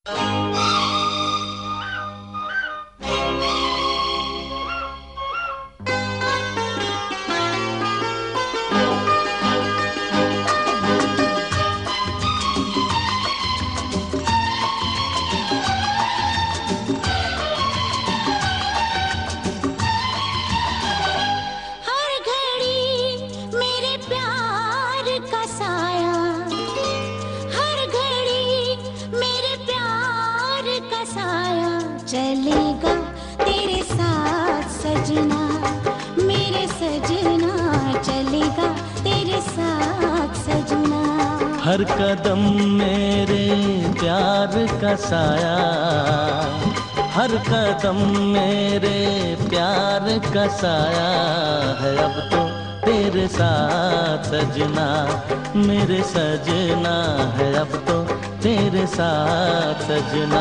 चलेगा तेरे साथ सजना, मेरे सजना, चलेगा तेरे साथ सजना। हर कदम मेरे प्यार का साया, हर कदम मेरे प्यार का साया है अब तो तेरे साथ सजना, मेरे सजना है अब तो तेरे साथ सजना।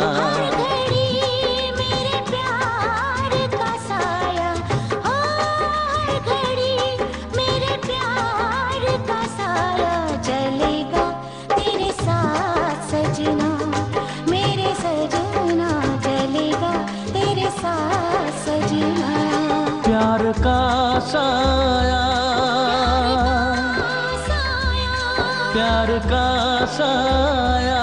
प्यार का साया, प्यार का साया,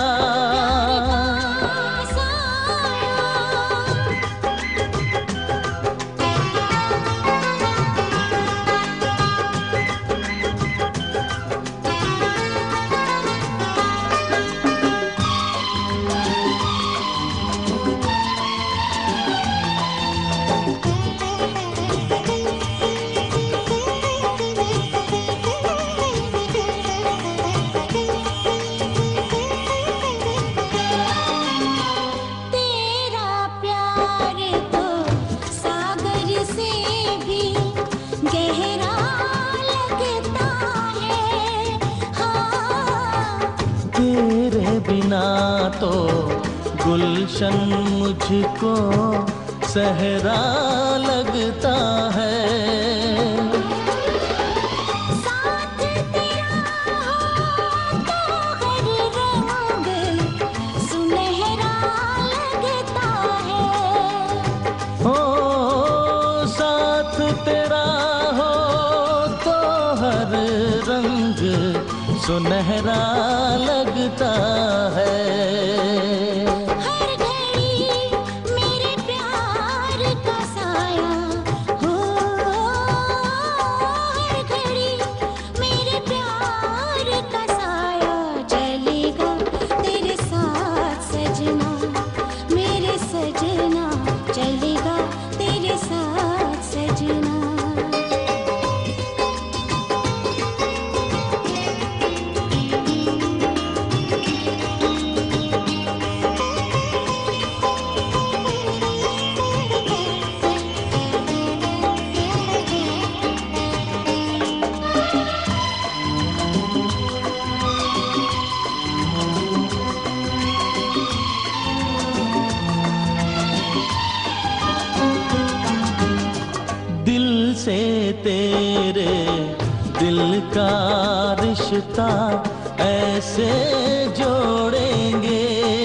बिना तो गुलशन मुझको सहरा लगता है। साथ तेरा हो तो हर रंग सुनहरा लगता है। ओ साथ तेरा हो तो हर रंग सुनहरा लगता है। हर घड़ी मेरे प्यार का साया हो, हर घड़ी मेरे प्यार का साया चलेगा तेरे साथ सजना, मेरे सजना, चलेगा तेरे साथ सजना। दिल से तेरे दिल का रिश्ता ऐसे जोड़ेंगे,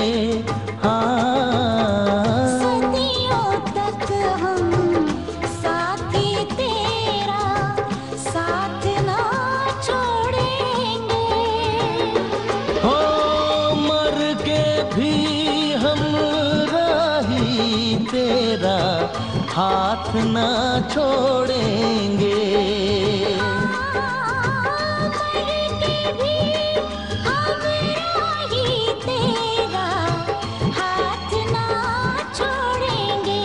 हाँ सदियों तक हम साथी तेरा साथ ना छोड़ेंगे। हो मर के भी हम राही तेरा हाथ ना छोड़ेंगे। मर के भी हम राही तेरा हाथ ना छोड़ेंगे।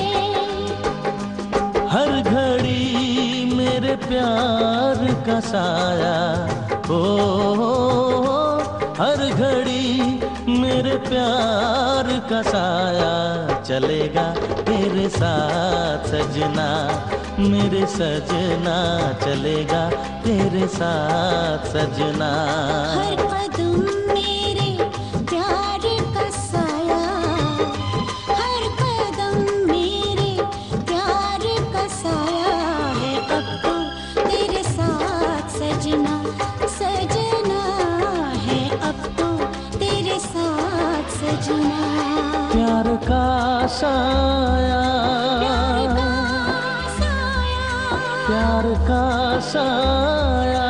हर घड़ी मेरे प्यार का साया हो, हर घड़ी मेरे प्यार का साया चलेगा तेरे साथ सजना, मेरे सजना, चलेगा तेरे साथ सजना। हर कदम मेरे प्यार का साया, हर कदम मेरे प्यार का साया है अब तो तेरे साथ सजना, सजना है अब तो तेरे साथ सजना। प्यार का साया, प्यार का साया,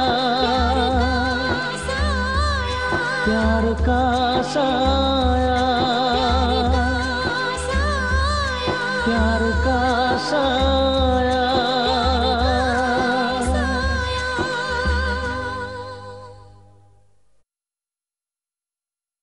प्यार का साया, प्यार का साया।